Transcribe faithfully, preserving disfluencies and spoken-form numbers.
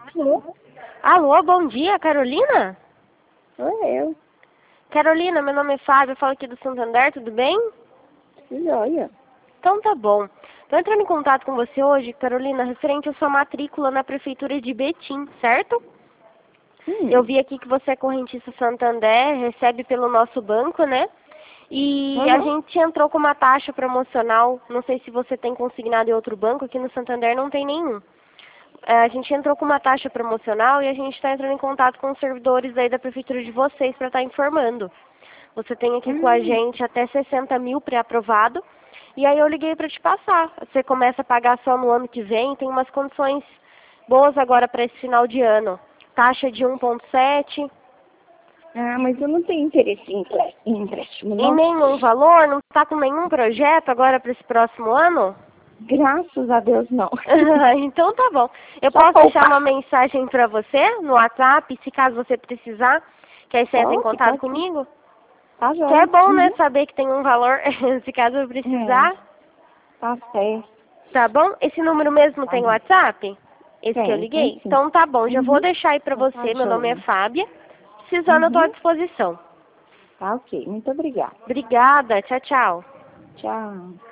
Alô? Alô, bom dia, Carolina? Sou eu. Carolina, meu nome é Fábio, eu falo aqui do Santander, tudo bem? Joia. Então tá bom. Tô entrando em contato com você hoje, Carolina, referente à sua matrícula na Prefeitura de Betim, certo? Hum. Eu vi aqui que você é correntista Santander, recebe pelo nosso banco, né? E Uhum. a gente entrou com uma taxa promocional, não sei se você tem consignado em outro banco, aqui no Santander não tem nenhum. É, a gente entrou com uma taxa promocional e a gente está entrando em contato com os servidores aí da prefeitura de vocês para estar informando. Você tem aqui com a Hum. gente até sessenta mil pré-aprovado. E aí eu liguei para te passar. Você começa a pagar só no ano que vem, tem umas condições boas agora para esse final de ano. Taxa de um vírgula sete. Ah, mas eu não tenho interesse em empre- em empréstimo, Em não. nenhum valor? Não está com nenhum projeto agora para esse próximo ano? Graças a Deus, não. Então tá bom. Eu Só posso deixar uma poupar. mensagem para você no WhatsApp, se caso você precisar, que aí você entra em Pode, contato pode sim. comigo? Tá Que é joia. bom, né, Uhum. saber que tem um valor, se caso eu É, precisar. tá certo. Tá bom? Esse número mesmo Tá tem bom. WhatsApp? Esse que eu Tem, tem liguei? sim. Então tá bom, já vou Uhum. deixar aí pra Então tá você. Meu nome é joia. Fábia. Precisando, eu tô à Uhum. disposição. Tá ok. Muito obrigada. Obrigada. Tchau, tchau. Tchau.